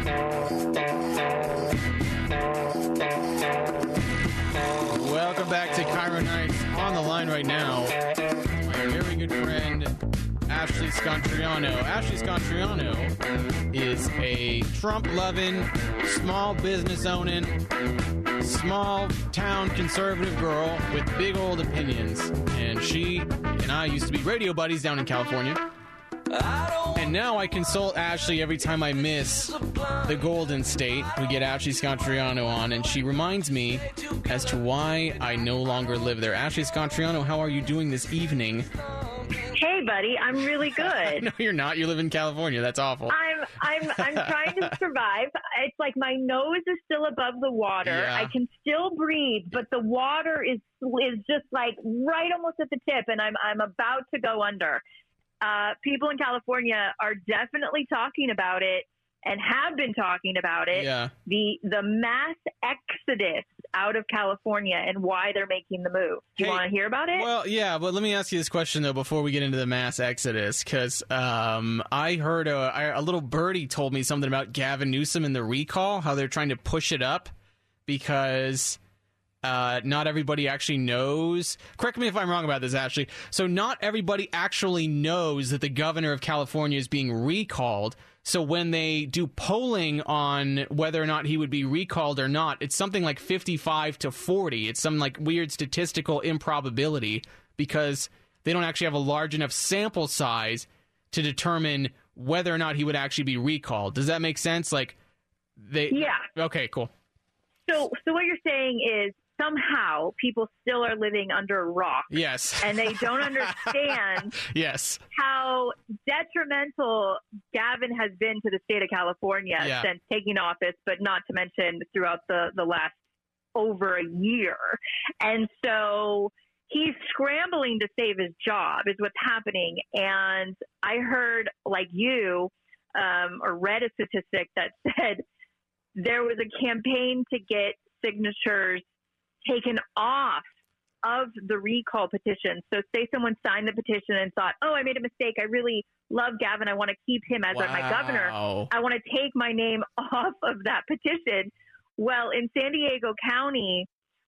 Welcome back to Cairo Nights. On the line right now, my very good friend, Ashley Scontriano. Ashley Scontriano is a Trump-loving, small business-owning, small-town conservative girl with big old opinions. And she and I used to be radio buddies down in California. And now I consult Ashley every time I miss the Golden State. We get Ashley Scontriano on, and she reminds me as to why I no longer live there. Ashley Scontriano, how are you doing this evening? Hey, buddy, I'm really good. No, you're not. You live in California. That's awful. I'm trying to survive. It's like my nose is still above the water. Yeah. I can still breathe, but the water is just like right almost at the tip, and I'm about to go under. People in California are definitely talking about it and have been talking about it. Yeah. The mass exodus out of California and why they're making the move. Do you want to hear about it? Well, yeah, but let me ask you this question, though, before we get into the mass exodus, because I heard a little birdie told me something about Gavin Newsom and the recall, how they're trying to push it up because not everybody actually knows. Correct me if I'm wrong about this, Ashley. So not everybody actually knows that the governor of California is being recalled. So when they do polling on whether or not he would be recalled or not, it's something like 55 to 40. It's some like weird statistical improbability because they don't actually have a large enough sample size to determine whether or not he would actually be recalled. Does that make sense? Yeah. Okay, cool. So what you're saying is somehow people still are living under a rock. Yes. And they don't understand yes. how detrimental Gavin has been to the state of California since taking office, but not to mention throughout the last over a year. And so he's scrambling to save his job is what's happening. And I heard, like you, or read a statistic that said there was a campaign to get signatures taken off of the recall petition. So say someone signed the petition and thought, oh, I made a mistake. I really love Gavin. I want to keep him as my governor. I want to take my name off of that petition. Well, in San Diego County,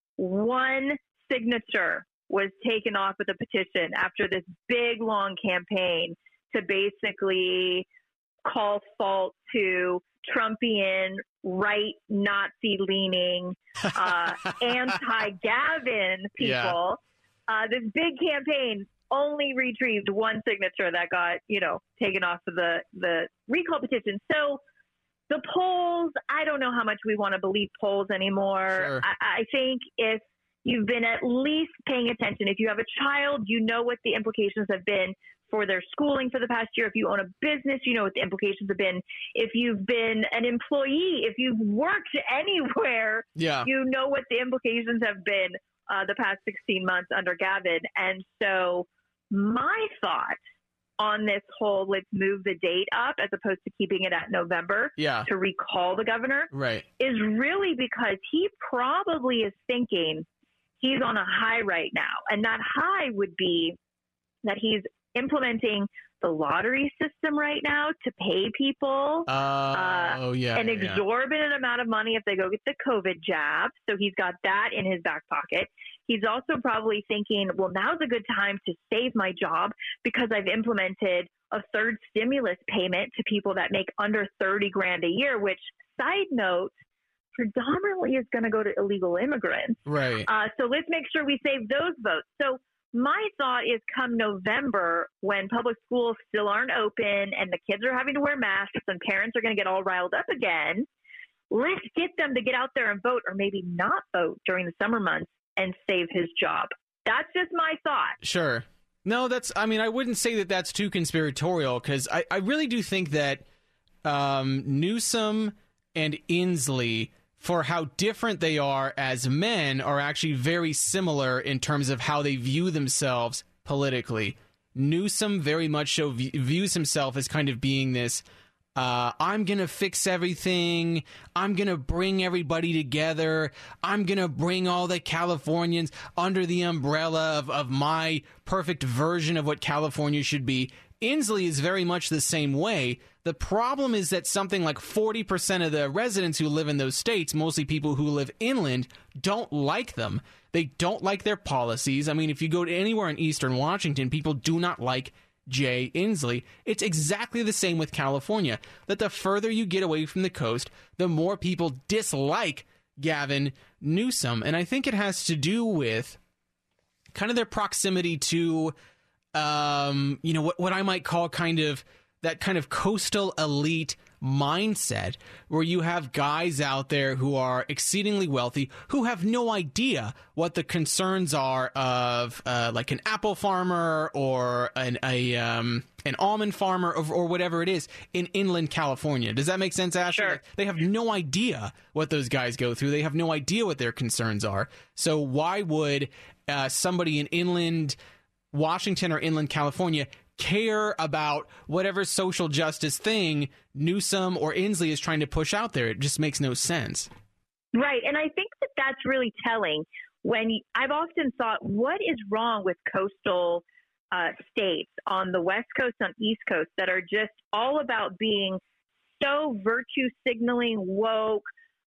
one signature was taken off of the petition after this big, long campaign to basically call fault to Trumpian, right, Nazi-leaning, anti-Gavin people. Yeah. This big campaign only retrieved one signature that got, taken off of the recall petition. So the polls, I don't know how much we want to believe polls anymore. Sure. I think if you've been at least paying attention, if you have a child, you know what the implications have been for their schooling for the past year. If you own a business, you know what the implications have been. If you've been an employee, if you've worked anywhere, you know what the implications have been the past 16 months under Gavin. And so my thought on this whole let's move the date up as opposed to keeping it at November to recall the governor is really because he probably is thinking he's on a high right now. And that high would be that he's implementing the lottery system right now to pay people an exorbitant amount of money if they go get the COVID jab. So he's got that in his back pocket. He's also probably thinking, well, now's a good time to save my job because I've implemented a third stimulus payment to people that make under $30,000 a year, which, side note, predominantly is going to go to illegal immigrants. Right. So let's make sure we save those votes. So my thought is come November, when public schools still aren't open and the kids are having to wear masks and parents are going to get all riled up again, let's get them to get out there and vote or maybe not vote during the summer months and save his job. That's just my thought. Sure. No, I wouldn't say that that's too conspiratorial because I really do think that Newsom and Inslee, for how different they are as men, are actually very similar in terms of how they view themselves politically. Newsom very much so views himself as kind of being this, I'm going to fix everything. I'm going to bring everybody together. I'm going to bring all the Californians under the umbrella of my perfect version of what California should be. Inslee is very much the same way. The problem is that something like 40% of the residents who live in those states, mostly people who live inland, don't like them. They don't like their policies. I mean, if you go to anywhere in eastern Washington, people do not like Jay Inslee. It's exactly the same with California, that the further you get away from the coast, the more people dislike Gavin Newsom. And I think it has to do with kind of their proximity to, what I might call kind of that kind of coastal elite mindset, where you have guys out there who are exceedingly wealthy who have no idea what the concerns are of like an apple farmer or an almond farmer or whatever it is in inland California. Does that make sense, Ashley? Sure. They have no idea what those guys go through. They have no idea what their concerns are. So why would somebody in inland Washington or inland California care about whatever social justice thing Newsom or Inslee is trying to push out there? It just makes no sense. Right. And I think that that's really telling. I've often thought, what is wrong with coastal states on the West Coast, on East Coast, that are just all about being so virtue signaling, woke,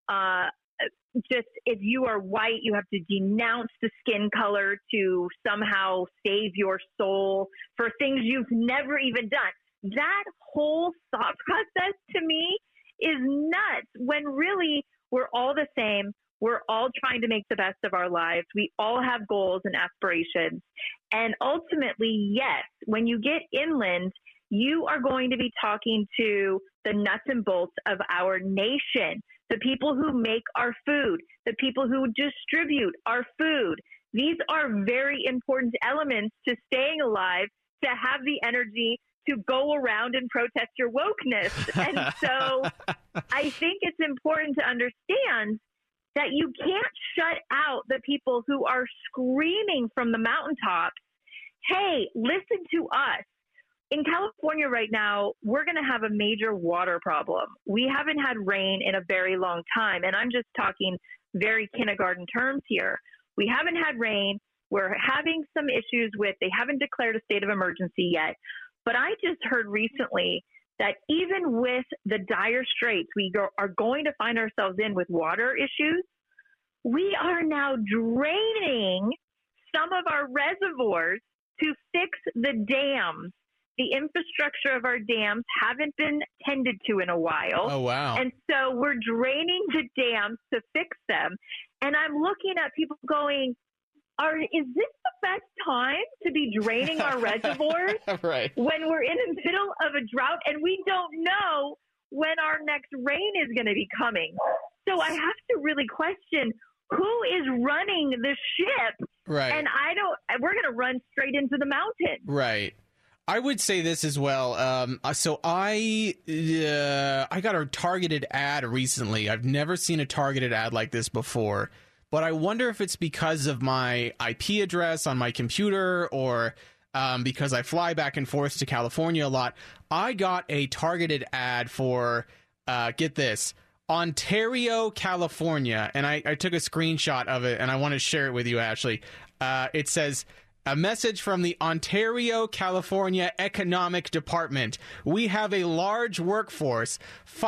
just if you are white, you have to denounce the skin color to somehow save your soul for things you've never even done. That whole thought process to me is nuts, when really we're all the same. We're all trying to make the best of our lives. We all have goals and aspirations. And ultimately, yes, when you get inland, you are going to be talking to the nuts and bolts of our nation, the people who make our food, the people who distribute our food. These are very important elements to staying alive, to have the energy to go around and protest your wokeness. And so I think it's important to understand that you can't shut out the people who are screaming from the mountaintops, hey, listen to us. In California right now, we're going to have a major water problem. We haven't had rain in a very long time, and I'm just talking very kindergarten terms here. We haven't had rain. We're having some issues with, they haven't declared a state of emergency yet. But I just heard recently that even with the dire straits are going to find ourselves in with water issues, we are now draining some of our reservoirs to fix the dams. The infrastructure of our dams haven't been tended to in a while. Oh, wow. And so we're draining the dams to fix them. And I'm looking at people going, is this the best time to be draining our reservoirs right, when we're in the middle of a drought and we don't know when our next rain is going to be coming? So I have to really question who is running the ship. Right. And we're going to run straight into the mountain. Right. I would say this as well. So I got a targeted ad recently. I've never seen a targeted ad like this before, but I wonder if it's because of my IP address on my computer or because I fly back and forth to California a lot. I got a targeted ad for, get this, Ontario, California. And I took a screenshot of it and I want to share it with you, Ashley. It says, a message from the Ontario, California Economic Department. We have a large workforce,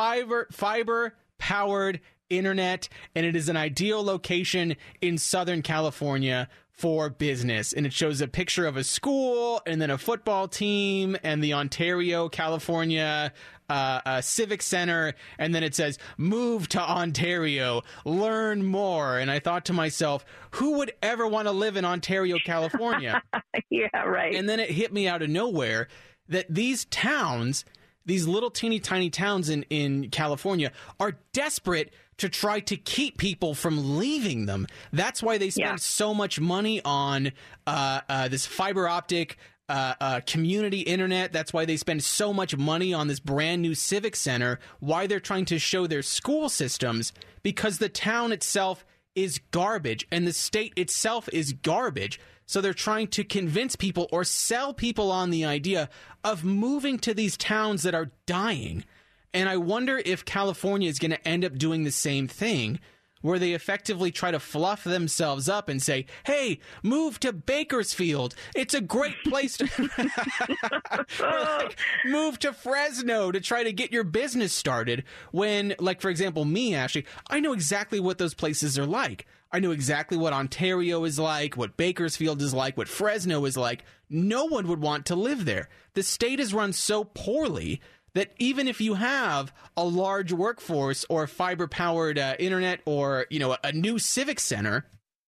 fiber-powered internet, and it is an ideal location in Southern California for business. And it shows a picture of a school and then a football team and the Ontario, California Civic Center, and then it says, move to Ontario, learn more. And I thought to myself, who would ever want to live in Ontario, California? Yeah, right. And then it hit me out of nowhere that these towns, these little teeny tiny towns in California, are desperate to try to keep people from leaving them. That's why they spend so much money on this fiber optic community internet. That's why they spend so much money on this brand new civic center, why they're trying to show their school systems, because the town itself is garbage and the state itself is garbage. So they're trying to convince people or sell people on the idea of moving to these towns that are dying. And I wonder if California is going to end up doing the same thing, where they effectively try to fluff themselves up and say, hey, move to Bakersfield. It's a great place to or like, move to Fresno to try to get your business started. When, like, for example, me, Ashley, I know exactly what those places are like. I know exactly what Ontario is like, what Bakersfield is like, what Fresno is like. No one would want to live there. The state is run so poorly that even if you have a large workforce or fiber-powered internet or, you know, a new civic center,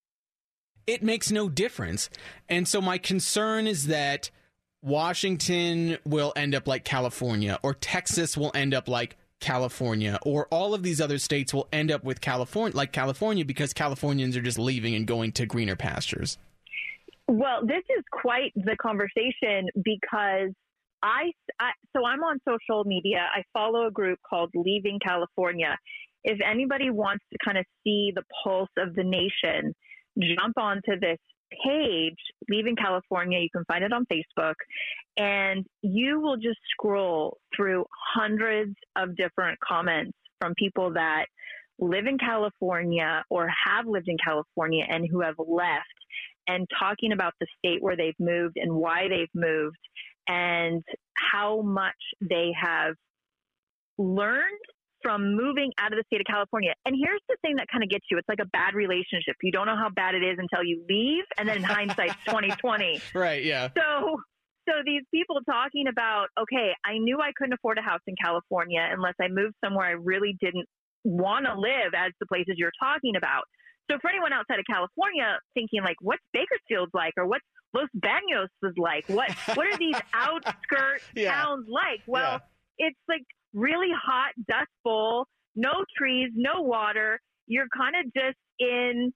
it makes no difference. And so my concern is that Washington will end up like California, or Texas will end up like California, or all of these other states will end up with California because Californians are just leaving and going to greener pastures. Well, this is quite the conversation because so I'm on social media. I follow a group called Leaving California. If anybody wants to kind of see the pulse of the nation, jump onto this page, Leaving California. You can find it on Facebook, and you will just scroll through hundreds of different comments from people that live in California or have lived in California and who have left, and talking about the state where they've moved and why they've moved and how much they have learned from moving out of the state of California. And here's the thing that kind of gets you. It's like a bad relationship. You don't know how bad it is until you leave, and then in hindsight, 2020. Right, yeah. So these people talking about, okay, I knew I couldn't afford a house in California unless I moved somewhere I really didn't want to live, as the places you're talking about. So for anyone outside of California thinking like, what's Bakersfield like, or what's Los Baños is like, what are these outskirt towns like? Well, it's like really hot, dust bowl, no trees, no water. You're kind of just in,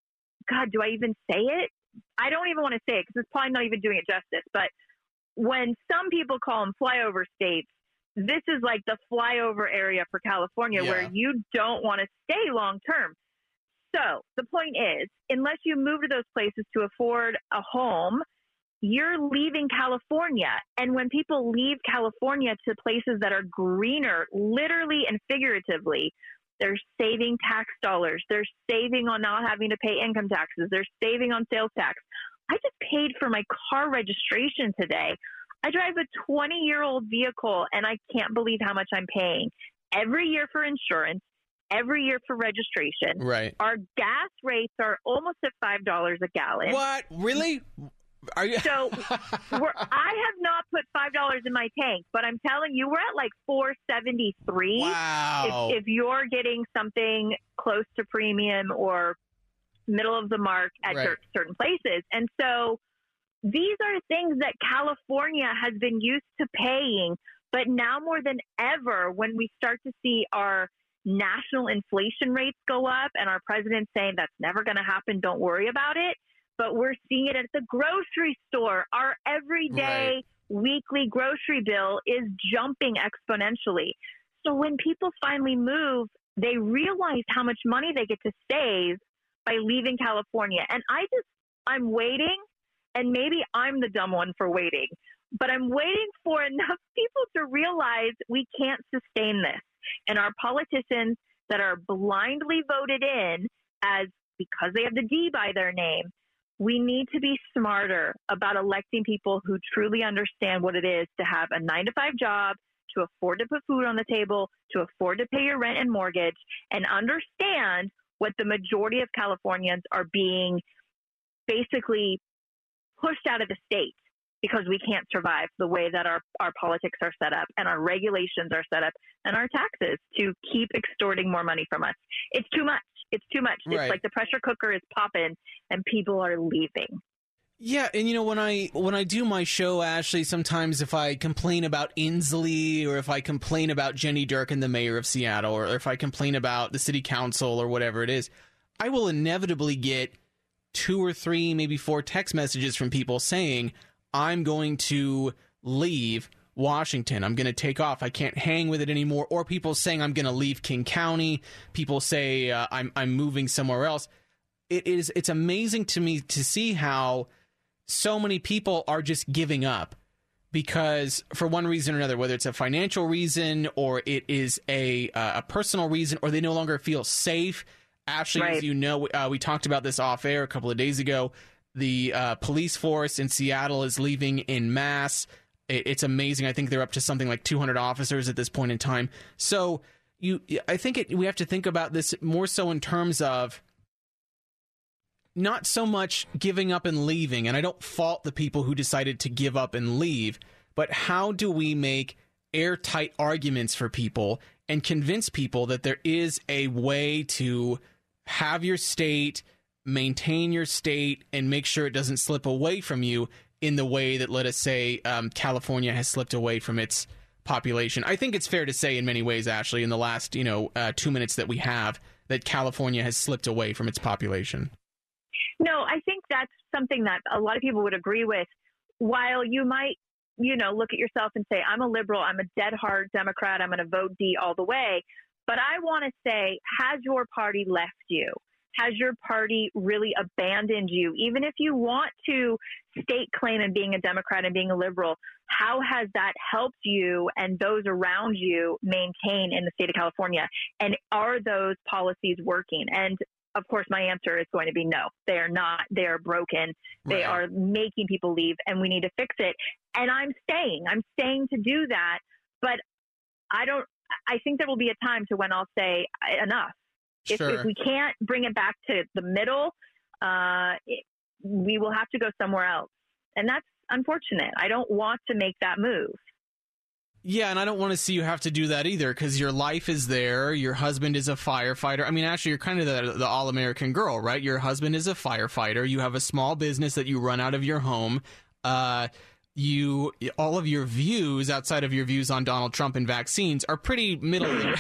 God, do I even say it? I don't even want to say it because it's probably not even doing it justice. But when some people call them flyover states, this is like the flyover area for California where you don't want to stay long term. So the point is, unless you move to those places to afford a home, you're leaving California. And when people leave California to places that are greener, literally and figuratively, they're saving tax dollars. They're saving on not having to pay income taxes. They're saving on sales tax. I just paid for my car registration today. I drive a 20-year-old vehicle, and I can't believe how much I'm paying every year for insurance, every year for registration. Right. Our gas rates are almost at $5 a gallon. What? Really? Are you? So I have not put $5 in my tank, but I'm telling you, we're at like $4.73. Wow. If you're getting something close to premium or middle of the mark at certain places. And so these are things that California has been used to paying, but now more than ever, when we start to see our national inflation rates go up and our president saying that's never going to happen, don't worry about it. But we're seeing it at the grocery store. Our everyday weekly grocery bill is jumping exponentially. So when people finally move, they realize how much money they get to save by leaving California. And I'm waiting, and maybe I'm the dumb one for waiting, but I'm waiting for enough people to realize we can't sustain this. And our politicians that are blindly voted in as because they have the D by their name, we need to be smarter about electing people who truly understand what it is to have a 9-to-5 job, to afford to put food on the table, to afford to pay your rent and mortgage, and understand what the majority of Californians are being basically pushed out of the state because we can't survive the way that our politics are set up and our regulations are set up and our taxes to keep extorting more money from us. It's too much. It's too much. Right. It's like the pressure cooker is popping and people are leaving. Yeah, and you know, when I do my show, Ashley, sometimes if I complain about Inslee or if I complain about Jenny Durkan, the mayor of Seattle, or if I complain about the city council or whatever it is, I will inevitably get 2 or 3, maybe 4 text messages from people saying, I'm going to leave Washington. I'm going to take off. I can't hang with it anymore. Or people saying I'm going to leave King County. People say I'm moving somewhere else. It's amazing to me to see how so many people are just giving up because for one reason or another, whether it's a financial reason or it is a personal reason, or they no longer feel safe. Ashley, Right. as you know, we talked about this off air a couple of days ago. The police force in Seattle is leaving en masse. It's amazing. I think they're up to something like 200 officers at this point in time. So I think we have to think about this more so in terms of not so much giving up and leaving. And I don't fault the people who decided to give up and leave, but how do we make airtight arguments for people and convince people that there is a way to have your state, maintain your state, and make sure it doesn't slip away from you in the way that, let us say, California has slipped away from its population. I think it's fair to say in many ways, Ashley, in the last 2 minutes that we have, that California has slipped away from its population. No, I think that's something that a lot of people would agree with. While you might, look at yourself and say, I'm a liberal, I'm a dead hard Democrat, I'm going to vote D all the way. But I want to say, has your party left you? Has your party really abandoned you? Even if you want to stake claim in being a Democrat and being a liberal, how has that helped you and those around you maintain in the state of California? And are those policies working? And of course, my answer is going to be no. They are not. They are broken. They are making people leave, and we need to fix it. And I'm staying to do that. But I think there will be a time to when I'll say enough. Sure. If we can't bring it back to the middle, we will have to go somewhere else. And that's unfortunate. I don't want to make that move. Yeah, and I don't want to see you have to do that either, because your life is there. Your husband is a firefighter. I mean, actually, you're kind of the all-American girl, right? Your husband is a firefighter. You have a small business that you run out of your home. All of your views outside of your views on Donald Trump and vaccines are pretty middle. Jack,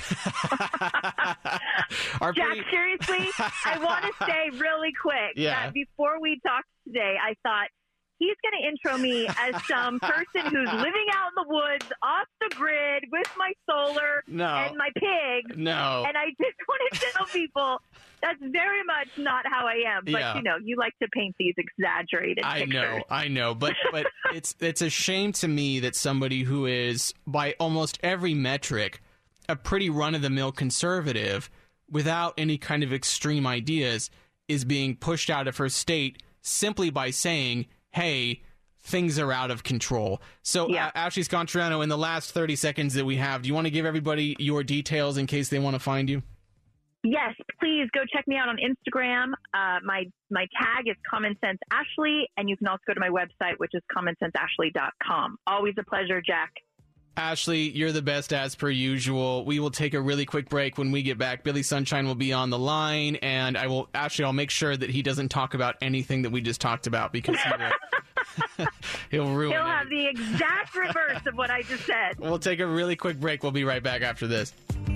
seriously, I want to say really quick that before we talked today, I thought, he's going to intro me as some person who's living out in the woods, off the grid, with my solar and my pigs. No. And I just want to tell people that's very much not how I am. But, you like to paint these exaggerated pictures. I know. But it's a shame to me that somebody who is, by almost every metric, a pretty run-of-the-mill conservative without any kind of extreme ideas is being pushed out of her state simply by saying, hey, things are out of control. So, Ashley Scontriano, in the last 30 seconds that we have, do you want to give everybody your details in case they want to find you? Yes, please go check me out on Instagram. My tag is Common Sense Ashley, and you can also go to my website, which is commonsenseashley.com. Always a pleasure, Jack. Ashley, you're the best as per usual. We will take a really quick break. When we get back, Billy Sunshine will be on the line, and I'll make sure that he doesn't talk about anything that we just talked about, because he'll ruin it. He'll have the exact reverse of what I just said. We'll take a really quick break. We'll be right back after this.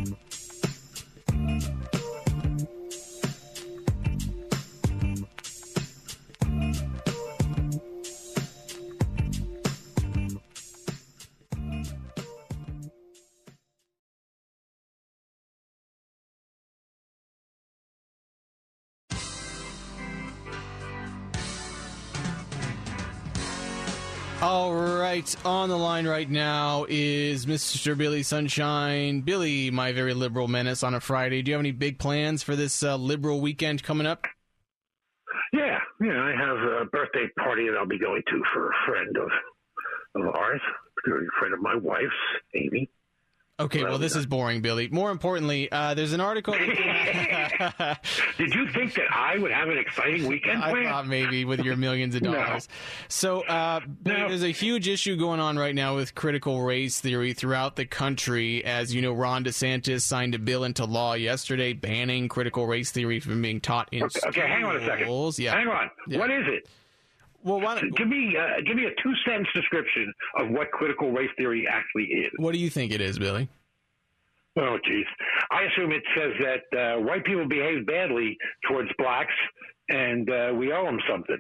All right, on the line right now is Mr. Billy Sunshine. Billy, my very liberal menace on a Friday. Do you have any big plans for this liberal weekend coming up? Yeah, I have a birthday party that I'll be going to for a friend of ours, a friend of my wife's, Amy. Okay, well, this is boring, Billy. More importantly, there's an article. Did you think that I would have an exciting weekend plan? I thought maybe with your millions of dollars. No. So there's a huge issue going on right now with critical race theory throughout the country. As you know, Ron DeSantis signed a bill into law yesterday banning critical race theory from being taught in schools. Okay, hang on a second. Yeah. Hang on. Yeah. What is it? Well, give me a 2-sentence description of what critical race theory actually is. What do you think it is, Billy? Oh, geez. I assume it says that white people behave badly towards blacks, and we owe them something.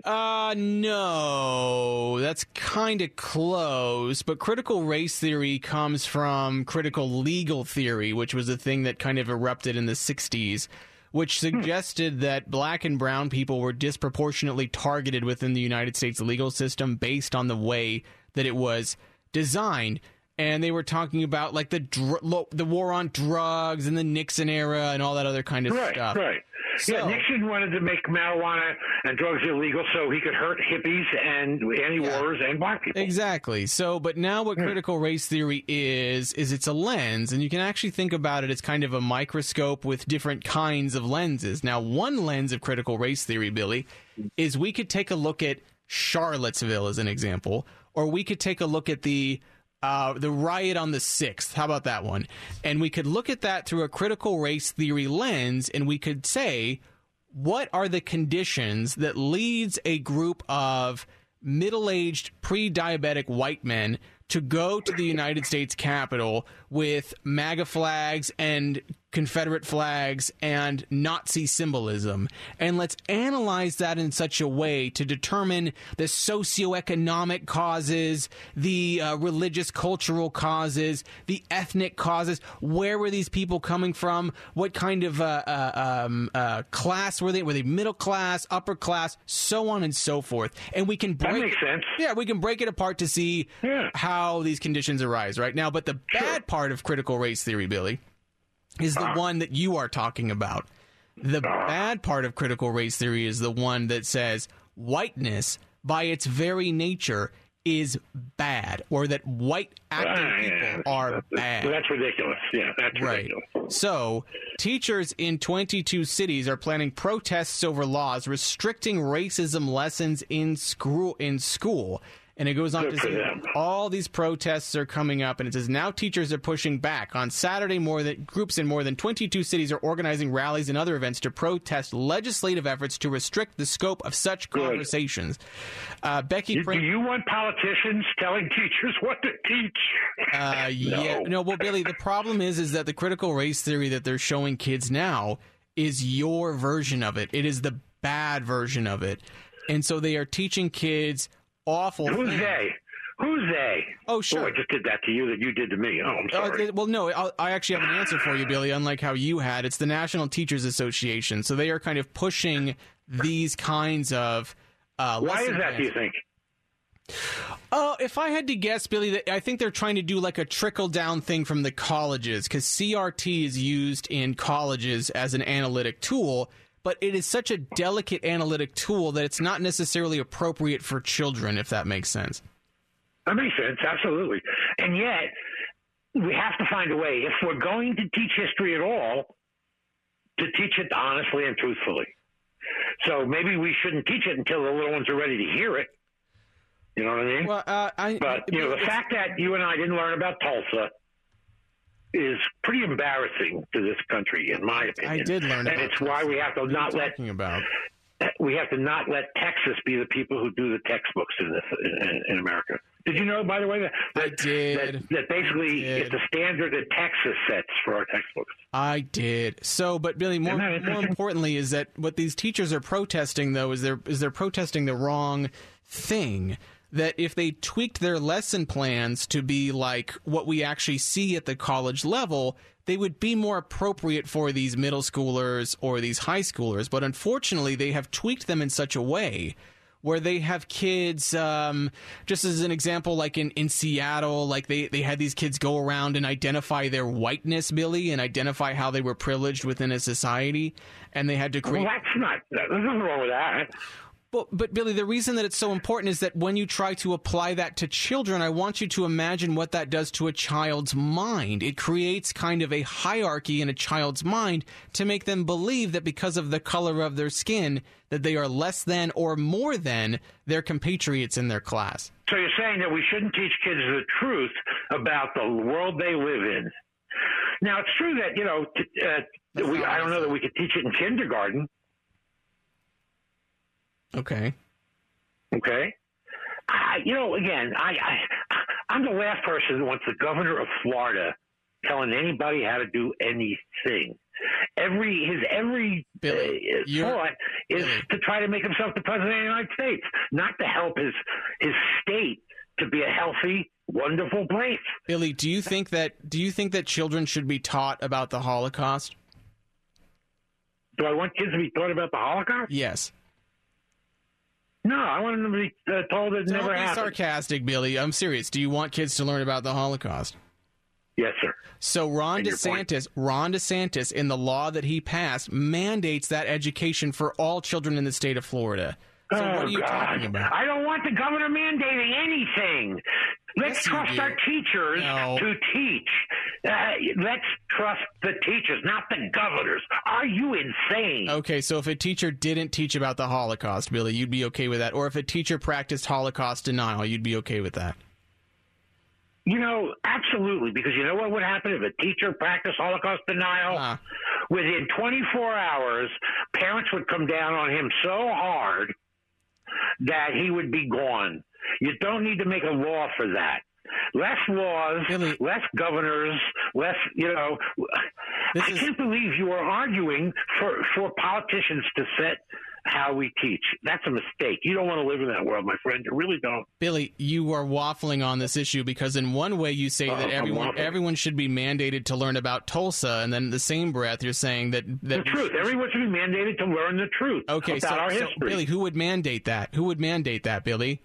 No, that's kind of close. But critical race theory comes from critical legal theory, which was a thing that kind of erupted in the 60s. Which suggested that black and brown people were disproportionately targeted within the United States legal system based on the way that it was designed. And they were talking about the war on drugs and the Nixon era and all that other kind of stuff. Right. Yeah, Nixon wanted to make marijuana and drugs illegal so he could hurt hippies and anti-warriors and black people. Exactly. So, but now what critical race theory is it's a lens, and you can actually think about it as kind of a microscope with different kinds of lenses. Now, one lens of critical race theory, Billy, is we could take a look at Charlottesville as an example, or we could take a look at the riot on the 6th. How about that one? And we could look at that through a critical race theory lens, and we could say, what are the conditions that leads a group of middle-aged, pre-diabetic white men to go to the United States Capitol with MAGA flags and Confederate flags and Nazi symbolism? And let's analyze that in such a way to determine the socioeconomic causes, the religious cultural causes, the ethnic causes. Where were these people coming from? What kind of class were they? Were they middle class, upper class, so on and so forth? And we can break, that makes sense. Yeah, we can break it apart to see how these conditions arise right now. But the bad part of critical race theory, Billy, is the one that you are talking about. The bad part of critical race theory is the one that says whiteness, by its very nature, is bad, or that white acting people are bad. Well, that's ridiculous. Yeah, that's ridiculous. So, teachers in 22 cities are planning protests over laws restricting racism lessons in school. And it goes on to say all these protests are coming up, and it says now teachers are pushing back. On Saturday, groups in more than 22 cities are organizing rallies and other events to protest legislative efforts to restrict the scope of such conversations. Becky, do you want politicians telling teachers what to teach? No. Well, Billy, the problem is that the critical race theory that they're showing kids now is your version of it. It is the bad version of it, and so they are teaching kids awful Who's thing. Who's they? Oh, sure. Oh, I just did that to you that you did to me. Oh, I'm sorry. Well, no, I actually have an answer for you, Billy, unlike how you had. It's the National Teachers Association. So they are kind of pushing these kinds of Why is that, do you think? If I had to guess, Billy, I think they're trying to do like a trickle-down thing from the colleges, because CRT is used in colleges as an analytic tool, but it is such a delicate analytic tool that it's not necessarily appropriate for children, if that makes sense. That makes sense, absolutely. And yet, we have to find a way, if we're going to teach history at all, to teach it honestly and truthfully. So maybe we shouldn't teach it until the little ones are ready to hear it. You know what I mean? Well, but the fact that you and I didn't learn about Tulsa is pretty embarrassing to this country, in my opinion. I did learn about it. And it's why we have to not let Texas be the people who do the textbooks in America. Did you know, by the way, that basically it's the standard that Texas sets for our textbooks? I did. So, but Billy, more importantly, is that what these teachers are protesting, though, is they're protesting the wrong thing. That if they tweaked their lesson plans to be like what we actually see at the college level, they would be more appropriate for these middle schoolers or these high schoolers. But unfortunately, they have tweaked them in such a way where they have kids, just as an example, like in Seattle, like they had these kids go around and identify their whiteness, Billy, and identify how they were privileged within a society. And they had to create... Well, there's nothing wrong with that. But Billy, the reason that it's so important is that when you try to apply that to children, I want you to imagine what that does to a child's mind. It creates kind of a hierarchy in a child's mind to make them believe that because of the color of their skin, that they are less than or more than their compatriots in their class. So you're saying that we shouldn't teach kids the truth about the world they live in. Now, it's true that, I don't know that we could teach it in kindergarten. Okay. I'm the last person who wants the governor of Florida telling anybody how to do anything. His thought is to try to make himself the president of the United States, not to help his state to be a healthy, wonderful place. Billy, do you think that children should be taught about the Holocaust? Do I want kids to be taught about the Holocaust? Yes. No, I want them to be told it never happened. Don't be sarcastic, Billy. I'm serious. Do you want kids to learn about the Holocaust? Yes, sir. So Ron DeSantis, in the law that he passed, mandates that education for all children in the state of Florida. So what are you talking about? I don't want the governor mandating anything. Let's trust our teachers to teach. Let's trust the teachers, not the governors. Are you insane? Okay, so if a teacher didn't teach about the Holocaust, Billy, you'd be okay with that? Or if a teacher practiced Holocaust denial, you'd be okay with that? Absolutely, because you know what would happen if a teacher practiced Holocaust denial? Within 24 hours, parents would come down on him so hard that he would be gone. You don't need to make a law for that. Less laws, Billy, less governors, less, I can't believe you are arguing for politicians to set how we teach. That's a mistake. You don't want to live in that world, my friend. You really don't. Billy, you are waffling on this issue because in one way you say that everyone should be mandated to learn about Tulsa, and then in the same breath you're saying that the truth. Everyone should be mandated to learn the truth about our history. So, Billy, who would mandate that? Who would mandate that, Billy?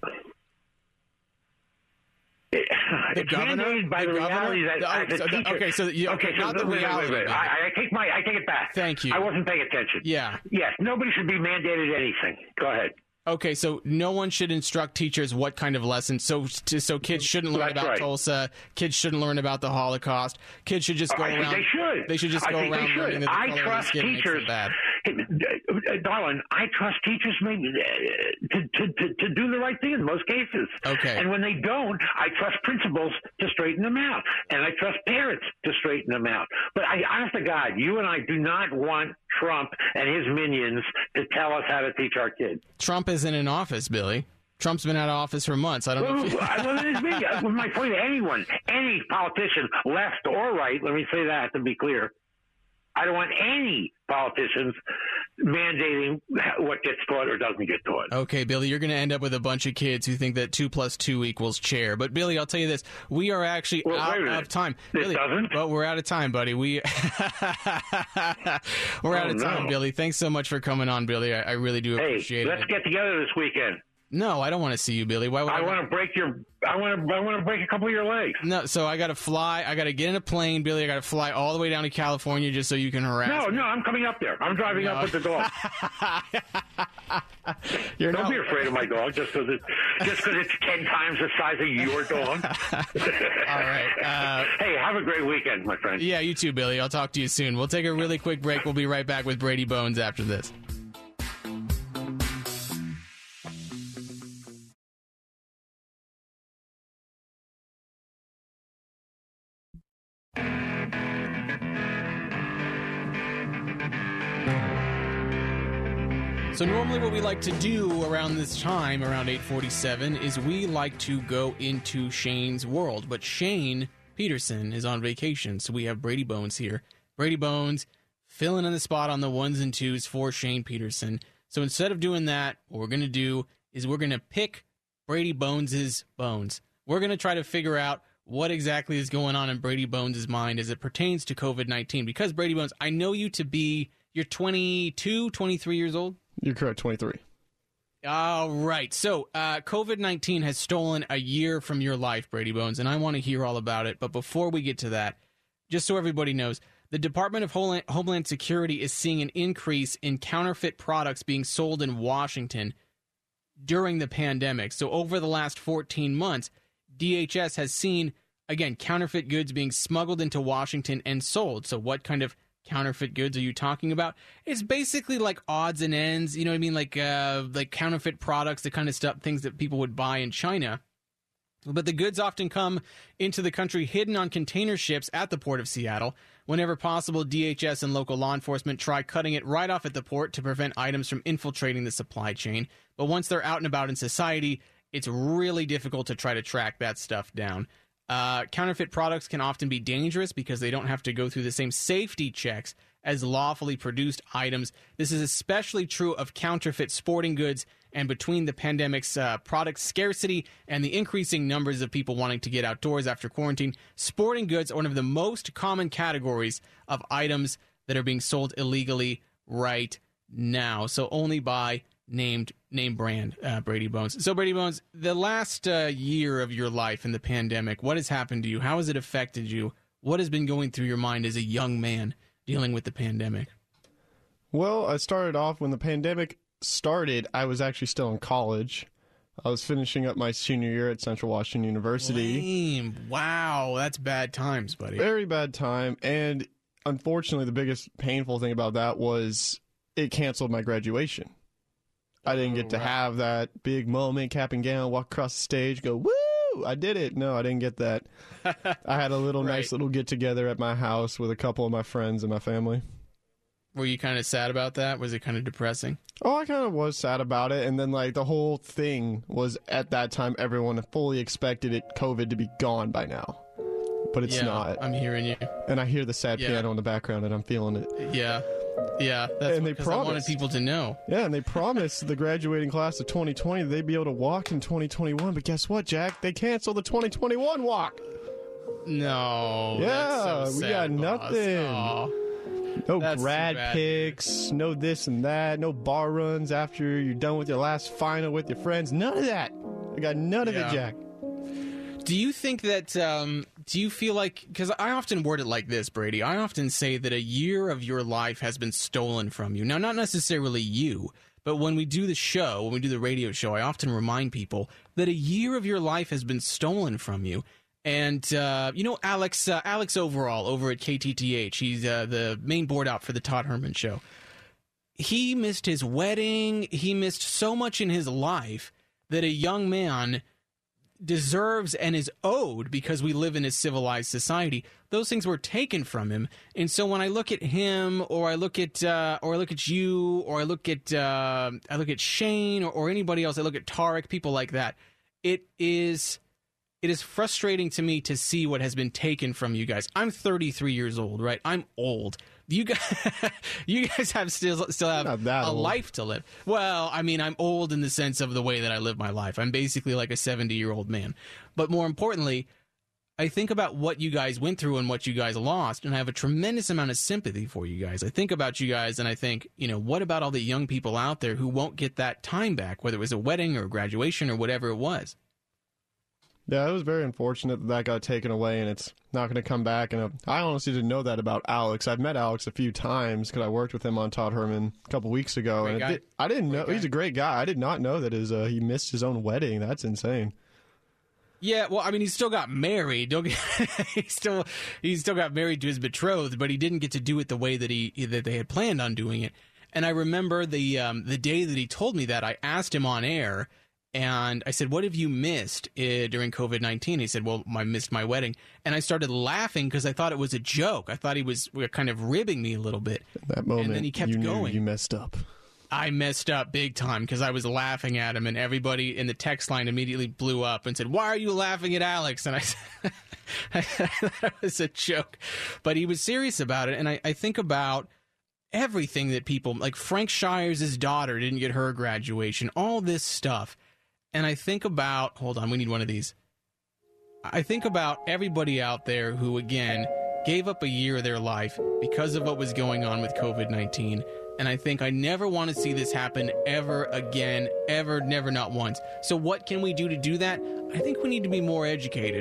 The governor? Mandated by the reality that okay, so not the reality. Wait. I take it back. Thank you. I wasn't paying attention. Yeah. Yes, nobody should be mandated anything. Go ahead. Okay, so no one should instruct teachers what kind of lessons. So kids shouldn't learn about Tulsa. Kids shouldn't learn about the Holocaust. Kids should just go around. They should. They should just go around learning that the color of the skin makes them bad. Darling, I trust teachers maybe to do the right thing in most cases. Okay. And when they don't, I trust principals to straighten them out, and I trust parents to straighten them out. But honest to God, you and I do not want Trump and his minions to tell us how to teach our kids. Trump isn't in office, Billy. Trump's been out of office for months. I don't know. My point to anyone, any politician, left or right, let me say that to be clear. I don't want any politicians mandating what gets taught or doesn't get taught. Okay, Billy, you're going to end up with a bunch of kids who think that 2 + 2 = chair. But, Billy, I'll tell you this. We are actually out of time. It doesn't? But we're out of time, buddy. We're out of time, Billy. Thanks so much for coming on, Billy. I really do appreciate it. Let's get together this weekend. No, I don't want to see you, Billy. Why would I want to break I want to break a couple of your legs. No, so I got to fly. I got to get in a plane, Billy. I got to fly all the way down to California just so you can harass me. No, I'm coming up there. I'm driving up with the dog. Don't be afraid of my dog just because it's 10 times the size of your dog. All right. Hey, have a great weekend, my friend. Yeah, you too, Billy. I'll talk to you soon. We'll take a really quick break. We'll be right back with Brady Bones after this. So normally what we like to do around this time, around 8:47, is we like to go into Shane's world. But Shane Peterson is on vacation, so we have Brady Bones here. Brady Bones filling in the spot on the 1s and 2s for Shane Peterson. So instead of doing that, what we're going to do is we're going to pick Brady Bones' bones. We're going to try to figure out what exactly is going on in Brady Bones' mind as it pertains to COVID-19. Because, Brady Bones, I know you to be, you're 22, 23 years old? You're correct, 23. All right. So COVID-19 has stolen a year from your life, Brady Bones, and I want to hear all about it. But before we get to that, just so everybody knows, the Department of Homeland Security is seeing an increase in counterfeit products being sold in Washington during the pandemic. So over the last 14 months, DHS has seen, again, counterfeit goods being smuggled into Washington and sold. So what kind of counterfeit goods are you talking about? It's basically like odds and ends, you know what I mean? Like counterfeit products, the kind of stuff, things that people would buy in China. But the goods often come into the country hidden on container ships at the Port of Seattle. Whenever possible, DHS and local law enforcement try cutting it right off at the port to prevent items from infiltrating the supply chain. But once they're out and about in society, it's really difficult to try to track that stuff down. Counterfeit products can often be dangerous because they don't have to go through the same safety checks as lawfully produced items. This is especially true of counterfeit sporting goods, and between the pandemic's product scarcity and the increasing numbers of people wanting to get outdoors after quarantine, sporting goods are one of the most common categories of items that are being sold illegally right now. So only by name brand, Brady Bones. So Brady Bones, the last year of your life in the pandemic, what has happened to you? How has it affected you? what has been going through your mind as a young man dealing with the pandemic? Well, I started off when the pandemic started. I was actually still in college. I was finishing up my senior year at Central Washington University. Lame. Wow, that's bad times, buddy. Very bad time. And unfortunately, the biggest painful thing about that was it canceled my graduation. I didn't get to have that big moment, cap and gown, walk across the stage, go, woo, I did it. No, I didn't get that. I had a little nice little get-together at my house with a couple of my friends and my family. Were you kind of sad about that? Was it kind of depressing? Oh, I kind of was sad about it. And then, like, the whole thing was, at that time, everyone fully expected COVID to be gone by now. But it's not. I'm hearing you. And I hear the sad piano in the background, and I'm feeling it. Yeah. Yeah, that's because I wanted people to know. Yeah, and they promised the graduating class of 2020 they'd be able to walk in 2021. But guess what, Jack? They canceled the 2021 walk. No. Yeah, that's so sad, we got nothing. Oh. No grad picks, no this and that, no bar runs after you're done with your last final with your friends. None of that. I got none of it, Jack. Do you think that, do you feel like, because I often word it like this, Brady, I often say that a year of your life has been stolen from you. Now, not necessarily you, but when we do the show, when we do the radio show, I often remind people that a year of your life has been stolen from you. And, you know, Alex Overall over at KTTH, he's the main board out for the Todd Herman Show. He missed his wedding. He missed so much in his life that a young man deserves and is owed, because we live in a civilized society. Those things were taken from him. And so when I look at him, or I look at you, or I look at Shane, or anybody else, I look at Tarek, people like that, it is frustrating to me to see what has been taken from you guys. I'm 33 years old, right? I'm old. You guys have still have a life to live. Well, I mean, I'm old in the sense of the way that I live my life. I'm basically like a 70-year-old man. But more importantly, I think about what you guys went through and what you guys lost, and I have a tremendous amount of sympathy for you guys. I think about you guys, and I think, you know, what about all the young people out there who won't get that time back, whether it was a wedding or a graduation or whatever it was? Yeah, it was very unfortunate that got taken away, and it's not going to come back. And I honestly didn't know that about Alex. I've met Alex a few times because I worked with him on Todd Herman a couple weeks ago. I didn't know. He's a great guy. I did not know that he missed his own wedding. That's insane. Yeah, well, I mean, he still got married. He still got married to his betrothed, but he didn't get to do it the way that they had planned on doing it. And I remember the day that he told me that, I asked him on air. And I said, what have you missed during COVID-19? He said, well, I missed my wedding. And I started laughing because I thought it was a joke. I thought he was kind of ribbing me a little bit. At that moment, and then he kept going. You messed up. I messed up big time because I was laughing at him, and everybody in the text line immediately blew up and said, why are you laughing at Alex? And I said, that was a joke. But he was serious about it. And I think about everything that people, like Frank Shires' daughter didn't get her graduation, all this stuff. And I think about, hold on, we need one of these. I think about everybody out there who, again, gave up a year of their life because of what was going on with COVID-19. And I think I never want to see this happen ever again, ever, never, not once. So what can we do to do that? I think we need to be more educated.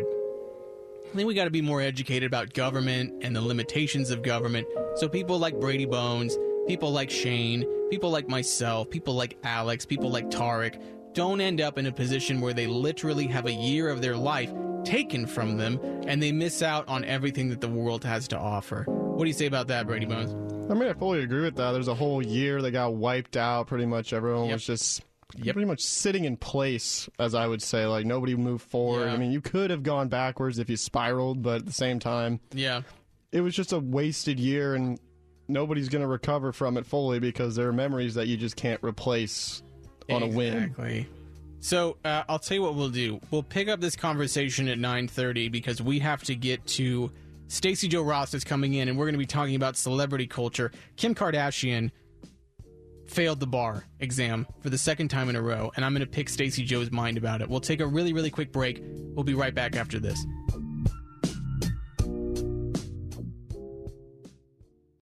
I think we got to be more educated about government and the limitations of government. So people like Brady Bones, people like Shane, people like myself, people like Alex, people like Tarek, don't end up in a position where they literally have a year of their life taken from them and they miss out on everything that the world has to offer. What do you say about that, Brady Bones? I mean, I fully agree with that. There's a whole year that got wiped out. Pretty much everyone was just pretty much sitting in place, as I would say. Like, nobody moved forward. I mean, you could have gone backwards if you spiraled, but at the same time, it was just a wasted year, and nobody's going to recover from it fully because there are memories that you just can't replace on a whim. Exactly. So I'll tell you what we'll do. We'll pick up this conversation at 9:30 because we have to get to Stacey Jo Ross is coming in, and we're going to be talking about celebrity culture. Kim Kardashian failed the bar exam for the second time in a row, and I'm going to pick Stacey Jo's mind about it. We'll take a really, really quick break. We'll be right back after this.